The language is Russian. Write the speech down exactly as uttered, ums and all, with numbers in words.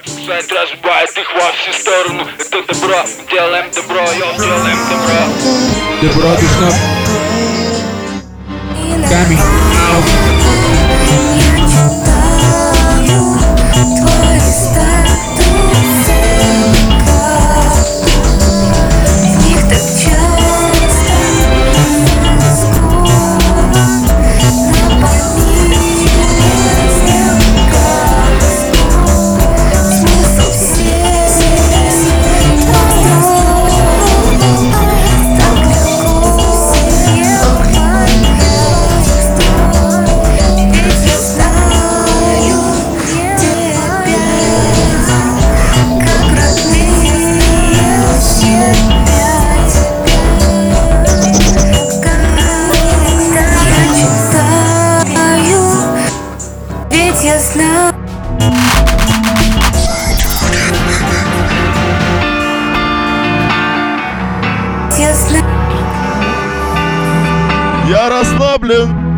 Сайт разбивает их во все стороны. Это добро, делаем добро, йо, делаем добро. Добро душа. Камень. Я знаю, я знаю. Я расслаблен.